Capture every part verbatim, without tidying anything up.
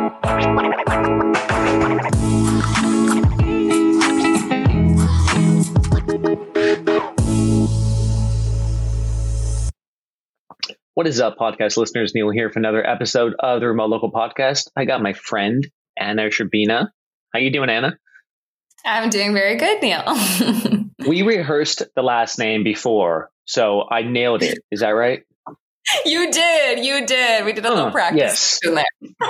What is up, podcast listeners? Neil here for another episode of the Remote Local Podcast. I got my friend, Anna Sherbina. How you doing, Anna? I'm doing very good, Neil. We rehearsed the last name before, so I nailed it. Is that right? You did. You did. We did a little uh, practice yes. in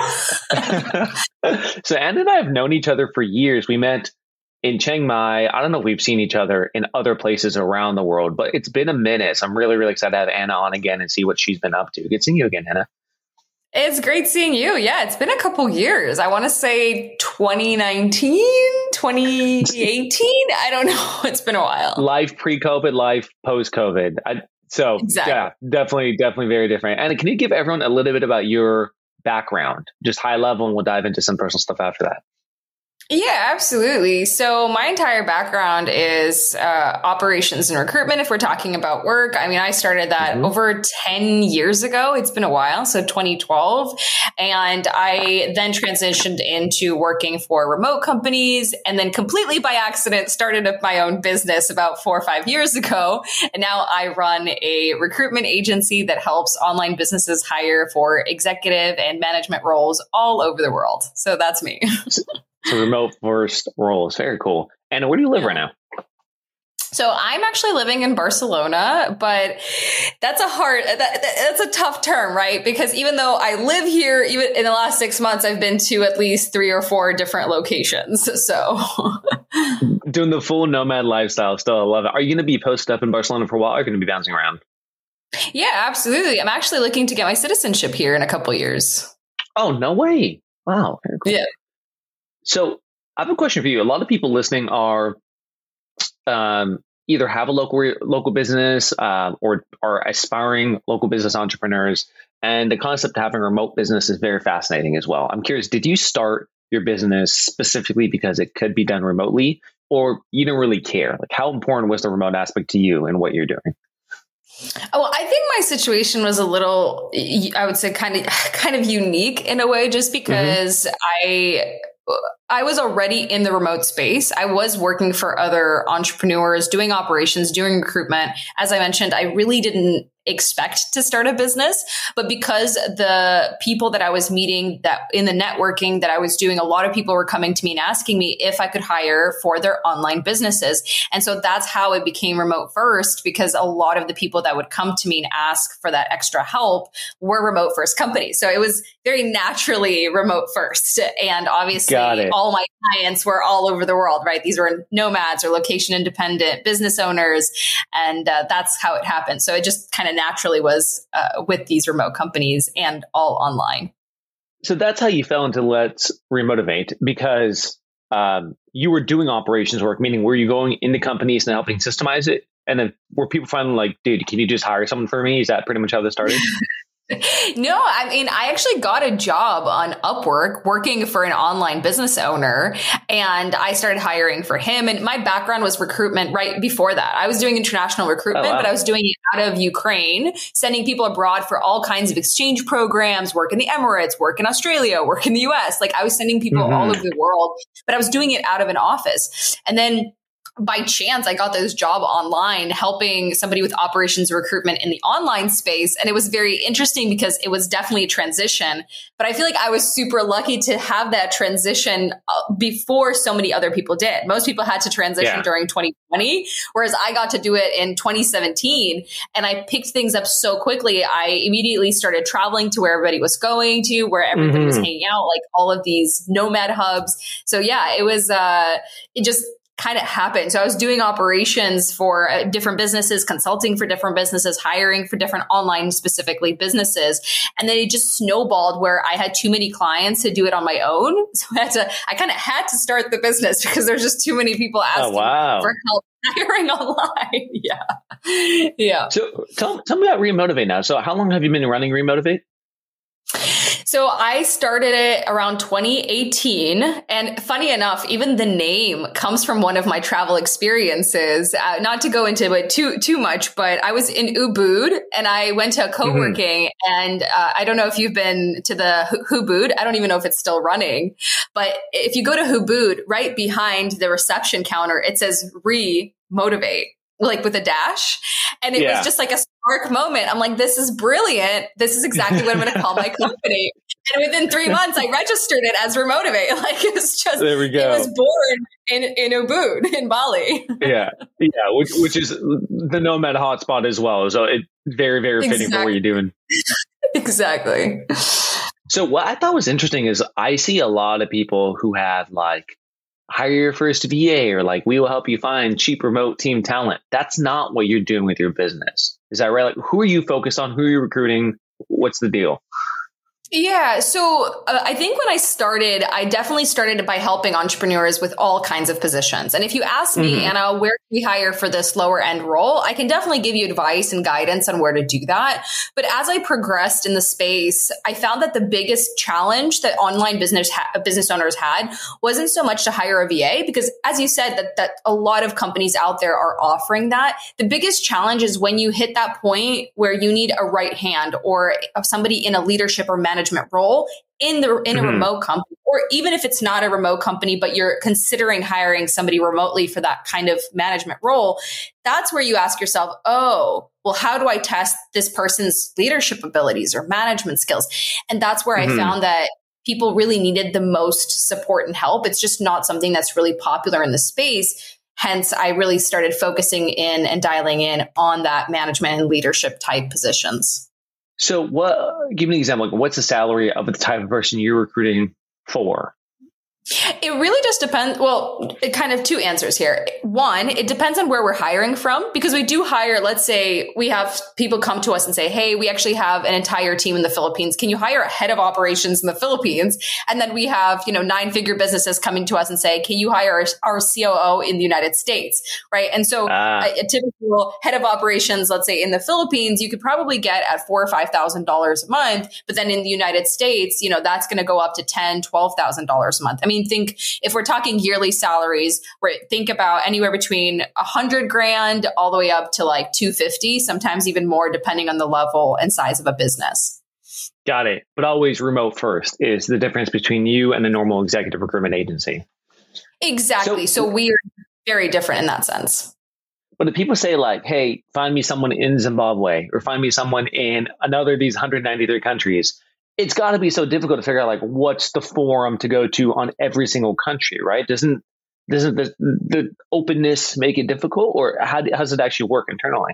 there. So Anna and I have known each other for years. We met in Chiang Mai. I don't know if we've seen each other in other places around the world, but it's been a minute. So I'm really, really excited to have Anna on again and see what she's been up to. Good seeing you again, Anna. It's great seeing you. Yeah, it's been a couple years. I want to say twenty nineteen, twenty eighteen. I don't know. It's been a while. Life pre-COVID, life post-COVID. I, so exactly. yeah, definitely, definitely very different. Anna, can you give everyone a little bit about your background, just high level, and we'll dive into some personal stuff after that. Yeah, absolutely. So my entire background is uh, operations and recruitment. If we're talking about work, I mean, I started that mm-hmm. over ten years ago. It's been a while. So twenty twelve. And I then transitioned into working for remote companies and then completely by accident started up my own business about four or five years ago. And now I run a recruitment agency that helps online businesses hire for executive and management roles all over the world. So that's me. So remote first roles. Very cool. Anna, where do you live right now? So I'm actually living in Barcelona, but that's a hard, that, that's a tough term, right? Because even though I live here, even in the last six months, I've been to at least three or four different locations. So doing the full nomad lifestyle. Still, I love it. Are you going to be posted up in Barcelona for a while? Or are you going to be bouncing around? Yeah, absolutely. I'm actually looking to get my citizenship here in a couple of years. Oh, no way. Wow. Very cool. Yeah. So I have a question for you. A lot of people listening are um, either have a local local business uh, or are aspiring local business entrepreneurs. And the concept of having a remote business is very fascinating as well. I'm curious, did you start your business specifically because it could be done remotely, or you didn't really care? Like, how important was the remote aspect to you and what you're doing? Well, I think my situation was a little, I would say, kind of kind of unique in a way, just because mm-hmm. I I was already in the remote space. I was working for other entrepreneurs, doing operations, doing recruitment. As I mentioned, I really didn't expect to start a business, but because the people that I was meeting that in the networking that I was doing, a lot of people were coming to me and asking me if I could hire for their online businesses. And so that's how it became remote first, because a lot of the people that would come to me and ask for that extra help were remote first companies. So it was very naturally remote first. And obviously all my clients were all over the world, right? These were nomads or location independent business owners. And uh, that's how it happened. So it just kind of naturally was uh, with these remote companies and all online. So that's how you fell into Let's Remotivate, because um, you were doing operations work, meaning were you going into companies and helping systemize it? And then were people finally like, dude, can you just hire someone for me? Is that pretty much how this started? No, I mean, I actually got a job on Upwork working for an online business owner, and I started hiring for him. And my background was recruitment right before that. I was doing international recruitment, oh, wow. but I was doing it out of Ukraine, sending people abroad for all kinds of exchange programs, work in the Emirates, work in Australia, work in the U S. Like I was sending people mm-hmm. all over the world, but I was doing it out of an office. And then by chance, I got this job online helping somebody with operations recruitment in the online space. And it was very interesting because it was definitely a transition. But I feel like I was super lucky to have that transition before so many other people did. Most people had to transition yeah. during twenty twenty, whereas I got to do it in twenty seventeen. And I picked things up so quickly. I immediately started traveling to where everybody was going to, where everybody mm-hmm. was hanging out, like all of these nomad hubs. So yeah, it was, uh, it just kind of happened. So I was doing operations for uh, different businesses, consulting for different businesses, hiring for different online specifically businesses. And then it just snowballed where I had too many clients to do it on my own. So I had to, I kind of had to start the business because there's just too many people asking oh, wow. for help hiring online. yeah. Yeah. So tell, tell me about Remotivate now. So how long have you been running Remotivate? So I started it around twenty eighteen. And funny enough, even the name comes from one of my travel experiences. Uh, not to go into it too, too much, but I was in Ubud and I went to a co-working mm-hmm. and uh, I don't know if you've been to the Ubud. I don't even know if it's still running, but if you go to Ubud, right behind the reception counter, it says re-motivate, like with a dash. And it yeah. was just like a spark moment. I'm like, this is brilliant. This is exactly what I'm going to call my company. And within three months, I registered it as Remotivate. Like it was just, there we go. It was born in, in Ubud in Bali. yeah. Yeah. Which, which is the Nomad hotspot as well. So it very, very fitting exactly. for what you're doing. Exactly. So what I thought was interesting is I see a lot of people who have like, hire your first V A or like, we will help you find cheap remote team talent. That's not what you're doing with your business. Is that right? Like, who are you focused on? Who are you recruiting? What's the deal? Yeah. So uh, I think when I started, I definitely started by helping entrepreneurs with all kinds of positions. And if you ask me, mm-hmm. Anna, where can we hire for this lower end role? I can definitely give you advice and guidance on where to do that. But as I progressed in the space, I found that the biggest challenge that online business ha- business owners had wasn't so much to hire a V A, because as you said, that, that a lot of companies out there are offering that. The biggest challenge is when you hit that point where you need a right hand or somebody in a leadership or management role in the in a mm-hmm. remote company, or even if it's not a remote company, but you're considering hiring somebody remotely for that kind of management role. That's where you ask yourself, oh, well, how do I test this person's leadership abilities or management skills? And that's where mm-hmm. I found that people really needed the most support and help. It's just not something that's really popular in the space. Hence, I really started focusing in and dialing in on that management and leadership type positions. So what, give me an example. Like, what's the salary of the type of person you're recruiting for? It really just depends. Well, it kind of two answers here. One, it depends on where we're hiring from, because we do hire, let's say we have people come to us and say, hey, we actually have an entire team in the Philippines. Can you hire a head of operations in the Philippines? And then we have, you know, nine figure businesses coming to us and say, can you hire our C O O in the United States? Right. And so ah. a, a typical head of operations, let's say in the Philippines, you could probably get at four or five thousand dollars a month. But then in the United States, you know, that's going to go up to ten, twelve thousand dollars a month. I mean, think if we're talking yearly salaries, where think about anywhere between a hundred grand all the way up to like two fifty, sometimes even more, depending on the level and size of a business. Got it. But always remote first is the difference between you and a normal executive recruitment agency. Exactly. So, so we are very different in that sense. But if people say like, hey, find me someone in Zimbabwe or find me someone in another of these one hundred ninety-three countries, it's got to be so difficult to figure out like what's the forum to go to on every single country, right? Doesn't doesn't the, the openness make it difficult, or how, how does it actually work internally?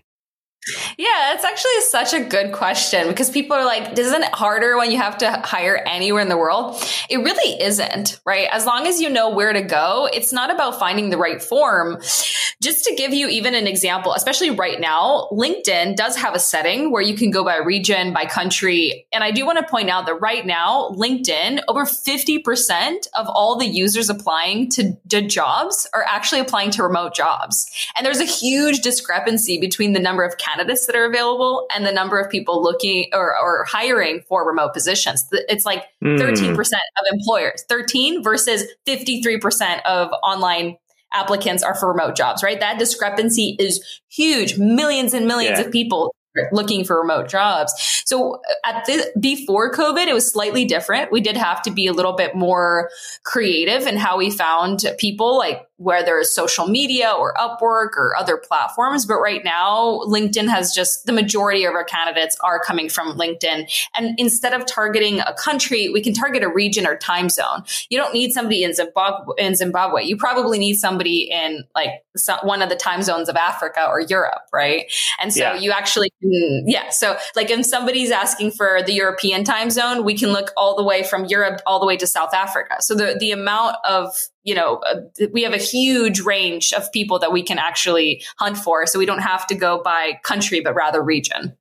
Yeah, that's actually such a good question, because people are like, isn't it harder when you have to hire anywhere in the world? It really isn't, right? As long as you know where to go, it's not about finding the right form. Just to give you even an example, especially right now, LinkedIn does have a setting where you can go by region, by country. And I do want to point out that right now, LinkedIn, over fifty percent of all the users applying to, to jobs are actually applying to remote jobs. And there's a huge discrepancy between the number of candidates that are available and the number of people looking or, or hiring for remote positions. It's like mm. thirteen percent of employers, thirteen versus fifty-three percent of online applicants are for remote jobs, right? That discrepancy is huge. Millions and millions yeah. of people looking for remote jobs. So at the, before COVID, it was slightly different. We did have to be a little bit more creative in how we found people, like whether it's social media or Upwork or other platforms. But right now, LinkedIn has just the majority of our candidates are coming from LinkedIn. And instead of targeting a country, we can target a region or time zone. You don't need somebody in Zimbabwe. In Zimbabwe. You probably need somebody in like some, one of the time zones of Africa or Europe, right? And so yeah. you actually can, yeah. So like if somebody's asking for the European time zone, we can look all the way from Europe all the way to South Africa. So the, the amount of, you know, uh, we have a huge range of people that we can actually hunt for. So we don't have to go by country, but rather region.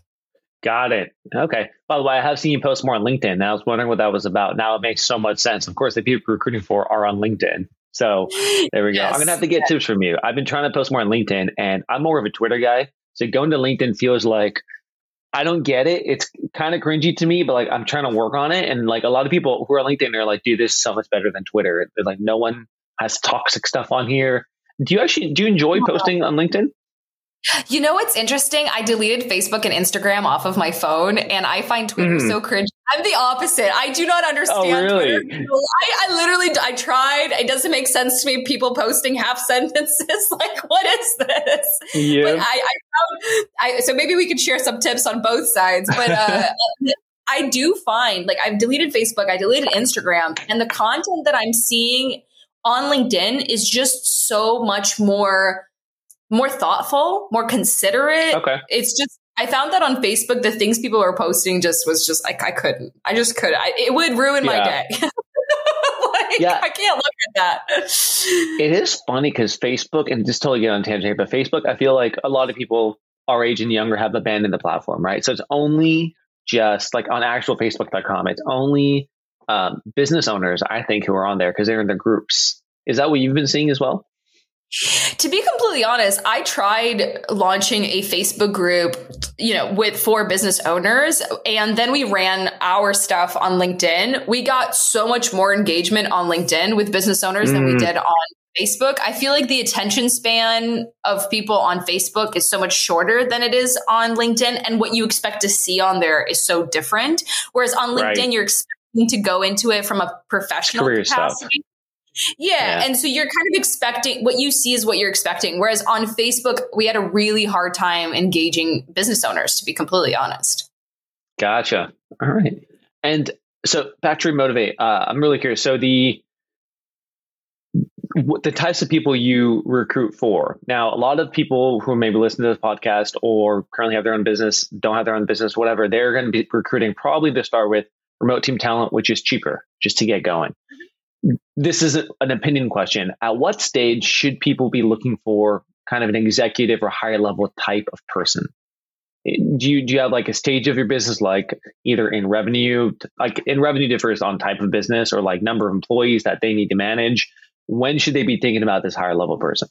Got it. Okay. By the way, I have seen you post more on LinkedIn. And I was wondering what that was about. Now it makes so much sense. Of course, the people you're recruiting for are on LinkedIn. So there we go. Yes. I'm going to have to get yes. tips from you. I've been trying to post more on LinkedIn, and I'm more of a Twitter guy. So going to LinkedIn feels like I don't get it. It's kind of cringy to me, but like I'm trying to work on it. And like a lot of people who are on LinkedIn are like, dude, this is so much better than Twitter. They're like, no one has toxic stuff on here. Do you actually, do you enjoy posting on LinkedIn? You know what's interesting? I deleted Facebook and Instagram off of my phone, and I find Twitter mm. so cringe. I'm the opposite. I do not understand oh, really? Twitter. I, I literally, I tried. It doesn't make sense to me. People posting half sentences. Like, what is this? Yeah. But I, I found, I, so maybe we could share some tips on both sides. But uh, I do find, like, I've deleted Facebook, I deleted Instagram, and the content that I'm seeing on LinkedIn is just so much more more thoughtful, more considerate. Okay. It's just, I found that on Facebook, the things people are posting just was just like, I couldn't, I just couldn't, I, it would ruin yeah. my day. like, yeah. I can't look at that. It is funny because Facebook, and just totally get on a tangent here, but Facebook, I feel like a lot of people our age and younger have abandoned the platform, right? So it's only just like on actual Facebook dot com, it's only um, business owners, I think, who are on there because they're in their groups. Is that what you've been seeing as well? To be completely honest, I tried launching a Facebook group, you know, with for business owners, and then we ran our stuff on LinkedIn. We got so much more engagement on LinkedIn with business owners mm. than we did on Facebook. I feel like the attention span of people on Facebook is so much shorter than it is on LinkedIn, and what you expect to see on there is so different. Whereas on LinkedIn, right. you're expecting to go into it from a professional career capacity. Stuff. Yeah, yeah. And so you're kind of expecting what you see is what you're expecting. Whereas on Facebook, we had a really hard time engaging business owners, to be completely honest. Gotcha. All right. And so back to Remotivate, uh, I'm really curious. So the the types of people you recruit for. Now, a lot of people who maybe listen to this podcast or currently have their own business, don't have their own business, whatever, they're going to be recruiting probably to start with remote team talent, which is cheaper just to get going. This is an opinion question. At what stage should people be looking for kind of an executive or higher level type of person? Do you do you have like a stage of your business, like either in revenue, like in revenue differs on type of business or like number of employees that they need to manage? When should they be thinking about this higher level person?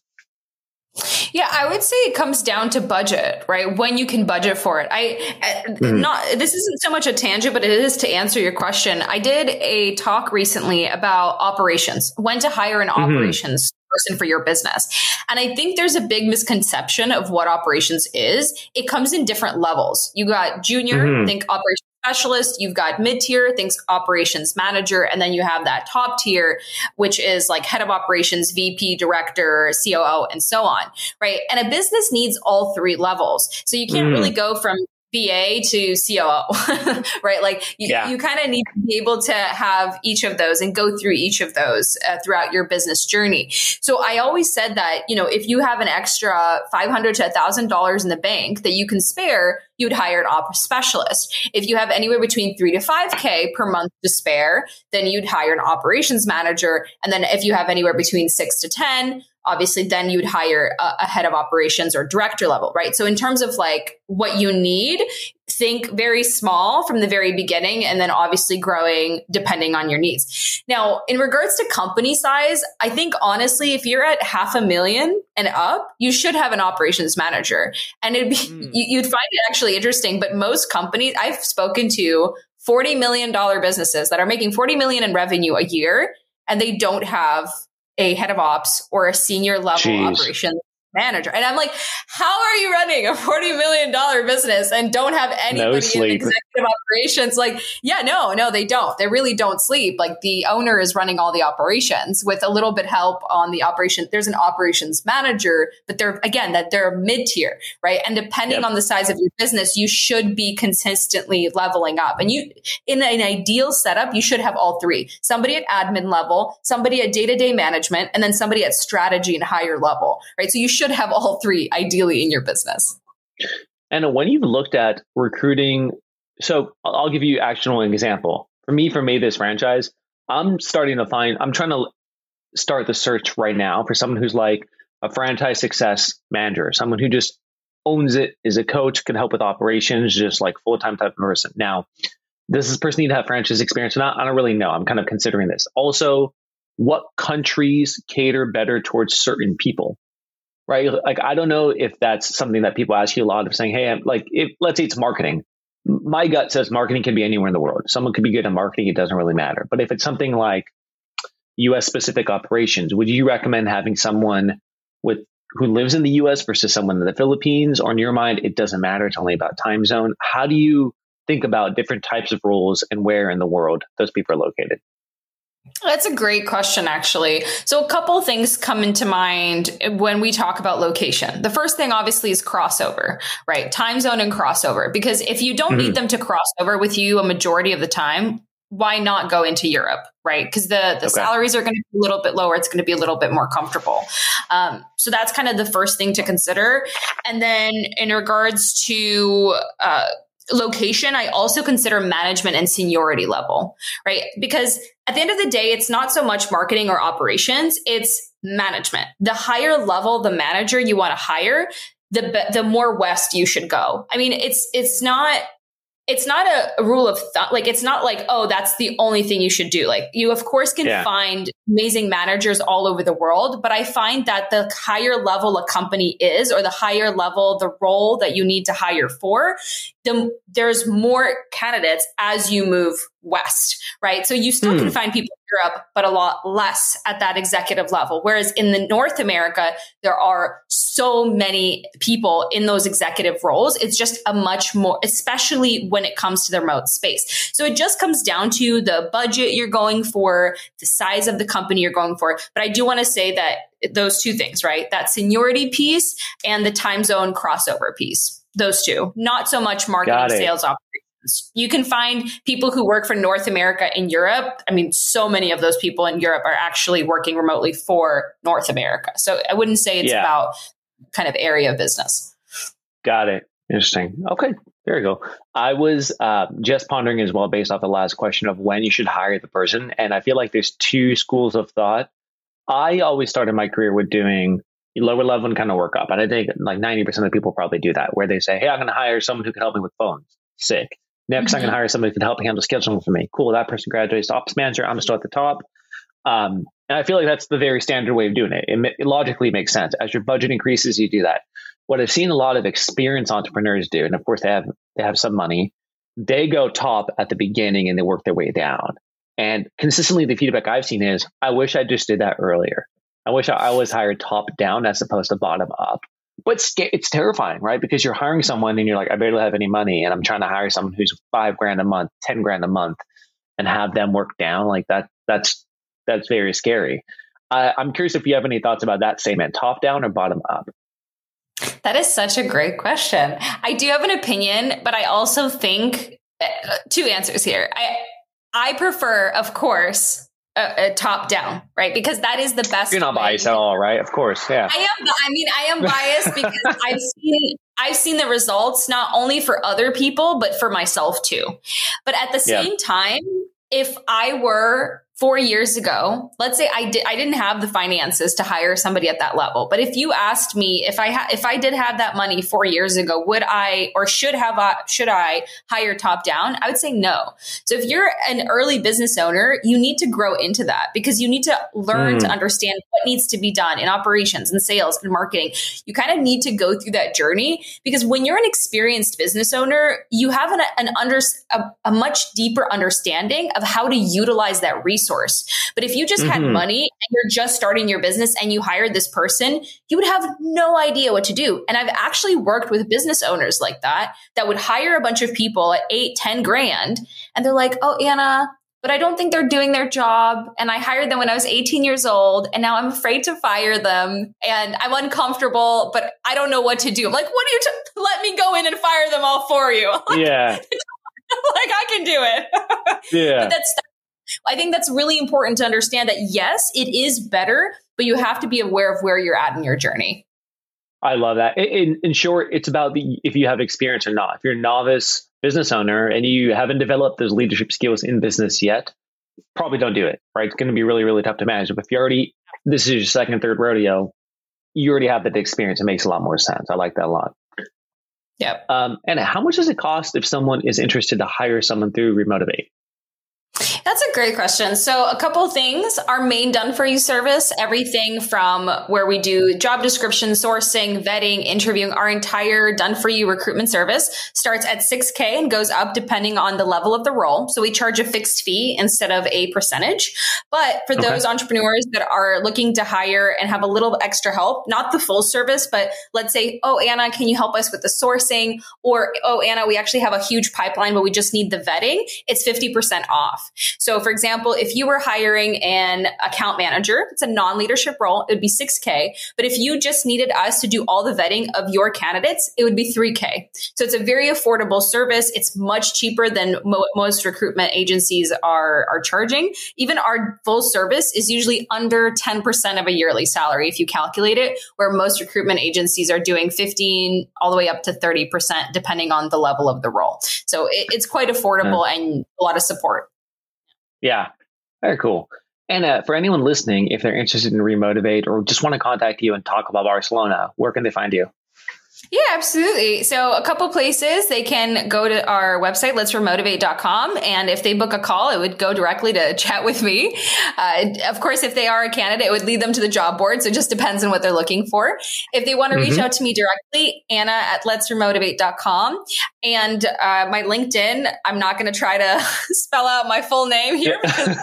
Yeah, I would say it comes down to budget, right? When you can budget for it. I mm-hmm. not this isn't so much a tangent, but it is to answer your question. I did a talk recently about operations, when to hire an mm-hmm. operations person for your business. And I think there's a big misconception of what operations is. It comes in different levels. You got junior, mm-hmm. think operations specialist, you've got mid-tier, think operations manager, and then you have that top tier, which is like head of operations, V P, director, C O O, and so on, right? And a business needs all three levels. So you can't mm. really go from B A to C O O, right? Like you, yeah. you kind of need to be able to have each of those and go through each of those uh, throughout your business journey. So I always said that, you know, if you have an extra five hundred to one thousand dollars in the bank that you can spare, you'd hire an ops specialist. If you have anywhere between three to five K per month to spare, then you'd hire an operations manager. And then if you have anywhere between six to ten, obviously then you'd hire a, a head of operations or director level, right? So in terms of like what you need, think very small from the very beginning and then obviously growing depending on your needs. Now, in regards to company size, I think honestly, if you're at half a million and up, you should have an operations manager. And it'd be, mm. you'd find it actually interesting, but most companies I've spoken to forty million dollars businesses that are making forty million in revenue a year, and they don't have a head of ops or a senior level Jeez. operations manager. And I'm like, how are you running a forty million dollars business and don't have anybody no in executive operations? Like, yeah, no, no, they don't. They really don't sleep. Like the owner is running all the operations with a little bit help on the operation. There's an operations manager, but they're, again, that they're mid-tier, right? And depending yep. on the size of your business, you should be consistently leveling up. And you, in an ideal setup, you should have all three. Somebody at admin level, somebody at day-to-day management, and then somebody at strategy and higher level, right? So you should have all three ideally in your business. And when you've looked at recruiting, so I'll give you actionable example. For me, for Made This Franchise, I'm starting to find, I'm trying to start the search right now for someone who's like a franchise success manager, someone who just owns it, is a coach, can help with operations, just like full-time type of person. Now, does this person need to have franchise experience or not? I don't really know. I'm kind of considering this. Also, what countries cater better towards certain people? Right? Like, I don't know if that's something that people ask you a lot of saying, hey, I'm like, if let's say it's marketing, my gut says marketing can be anywhere in the world. Someone could be good at marketing. It doesn't really matter. But if it's something like U S specific operations, would you recommend having someone with who lives in the U S versus someone in the Philippines? Or in your mind, it doesn't matter. It's only about time zone. How do you think about different types of roles and where in the world those people are located? That's a great question, actually. So a couple of things come into mind when we talk about location. The first thing, obviously, is crossover, right? Time zone and crossover. Because if you don't mm-hmm. need them to cross over with you a majority of the time, why not go into Europe, right? Because the, the okay. salaries are going to be a little bit lower. It's going to be a little bit more comfortable. Um, so that's kind of the first thing to consider. And then in regards to uh, location, I also consider management and seniority level, right? Because at the end of the day, it's not so much marketing or operations, it's management. The higher level the manager you want to hire, the the more west you should go. I mean, it's it's not it's not a, a rule of thumb. Like, it's not like, oh, that's the only thing you should do. Like, you, of course, can yeah. find amazing managers all over the world. But I find that the higher level a company is, or the higher level the role that you need to hire for, the, there's more candidates as you move west, right? So you still hmm. can find people in Europe, but a lot less at that executive level. Whereas in the North America, there are so many people in those executive roles. It's just a much more, especially when it comes to the remote space. So it just comes down to the budget you're going for, the size of the company you're going for. But I do want to say that those two things, right? That seniority piece and the time zone crossover piece. Those two, not so much marketing, sales, operations. You can find people who work for North America in Europe. I mean, so many of those people in Europe are actually working remotely for North America. So I wouldn't say it's yeah. about kind of area of business. Got it. Interesting. Okay. There you go. I was uh, just pondering as well, based off the last question of when you should hire the person. And I feel like there's two schools of thought. I always started my career with doing lower level and kind of work up. And I think like ninety percent of people probably do that, where they say, hey, I'm going to hire someone who can help me with phones. Sick. Next, mm-hmm. I'm going to hire somebody who can help me handle scheduling for me. Cool. That person graduates to ops manager. I'm still at the top. Um, and I feel like that's the very standard way of doing it. It, it logically makes sense. As your budget increases, you do that. What I've seen a lot of experienced entrepreneurs do, and of course they have, they have some money, they go top at the beginning and they work their way down. And consistently the feedback I've seen is, I wish I just did that earlier. I wish I was hired top down as opposed to bottom up. But it's, it's terrifying, right? Because you're hiring someone and you're like, I barely have any money, and I'm trying to hire someone who's five grand a month, ten grand a month, and have them work down like that. That's that's very scary. Uh, I'm curious if you have any thoughts about that statement, top down or bottom up. That is such a great question. I do have an opinion, but I also think uh, two answers here. I I prefer, of course, A, a top down, right? Because that is the best. You're not way. biased at all, right? Of course, yeah. I am. I mean, I am biased because I've seen I've seen the results not only for other people but for myself too. But at the same yeah. time, if I were four years ago, let's say I did I didn't have the finances to hire somebody at that level, but if you asked me if I ha- if I did have that money four years ago, would I or should have uh, should I hire top down? I would say no. So if you're an early business owner, you need to grow into that, because you need to learn mm. to understand what needs to be done in operations and sales and marketing. You kind of need to go through that journey, because when you're an experienced business owner, you have an, an under a, a much deeper understanding of how to utilize that resource. But if you just mm-hmm. had money and you're just starting your business and you hired this person, you would have no idea what to do. And I've actually worked with business owners like that, that would hire a bunch of people at eight, ten grand. And they're like, oh, Anna, but I don't think they're doing their job. And I hired them when I was eighteen years old. And now I'm afraid to fire them. And I'm uncomfortable, but I don't know what to do. I'm like, what do you, t- let me go in and fire them all for you. Like, yeah. like I can do it. Yeah. But that's, I think that's really important to understand that, yes, it is better, but you have to be aware of where you're at in your journey. I love that. In, in short, it's about the, if you have experience or not. If you're a novice business owner and you haven't developed those leadership skills in business yet, probably don't do it, right? It's going to be really, really tough to manage. But if you already, this is your second, third rodeo, you already have that experience. It makes a lot more sense. I like that a lot. Yep. Um, and how much does it cost if someone is interested to hire someone through Remotivate? That's a great question. So a couple of things. Our main done for you service, everything from where we do job description, sourcing, vetting, interviewing, our entire done for you recruitment service starts at six K and goes up depending on the level of the role. So we charge a fixed fee instead of a percentage. But for okay. those entrepreneurs that are looking to hire and have a little extra help, not the full service, but let's say, oh, Anna, can you help us with the sourcing? Or, oh, Anna, we actually have a huge pipeline, but we just need the vetting. It's fifty percent off. So for example, if you were hiring an account manager, it's a non-leadership role, it would be six K. But if you just needed us to do all the vetting of your candidates, it would be three K. So it's a very affordable service. It's much cheaper than mo- most recruitment agencies are, are charging. Even our full service is usually under ten percent of a yearly salary if you calculate it, where most recruitment agencies are doing fifteen all the way up to thirty percent depending on the level of the role. So it, it's quite affordable yeah. and a lot of support. Yeah, very cool. And uh, for anyone listening, if they're interested in Remotivate or just want to contact you and talk about Barcelona, where can they find you? Yeah, absolutely. So a couple places, they can go to our website, let's remotivate dot com. And if they book a call, it would go directly to chat with me. Uh, of course, if they are a candidate, it would lead them to the job board. So it just depends on what they're looking for. If they want to mm-hmm. reach out to me directly, Anna at let's remotivate dot com. And uh, my LinkedIn, I'm not going to try to spell out my full name here.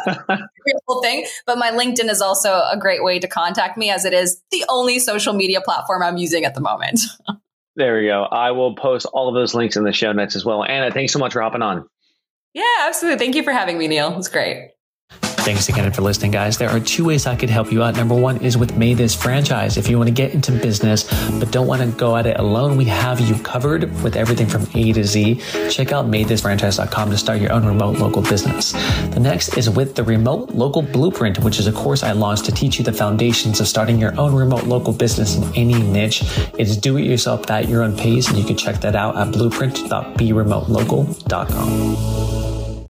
Whole thing, but my LinkedIn is also a great way to contact me, as it is the only social media platform I'm using at the moment. There we go. I will post all of those links in the show notes as well. Anna, thanks so much for hopping on. Yeah, absolutely. Thank you for having me, Neil. It's great. Thanks again for listening, guys. There are two ways I could help you out. Number one is with Made This Franchise. If you want to get into business, but don't want to go at it alone, we have you covered with everything from A to Z. Check out made this franchise dot com to start your own remote local business. The next is with the Remote Local Blueprint, which is a course I launched to teach you the foundations of starting your own remote local business in any niche. It's do it yourself at your own pace, and you can check that out at blueprint dot be remote local dot com.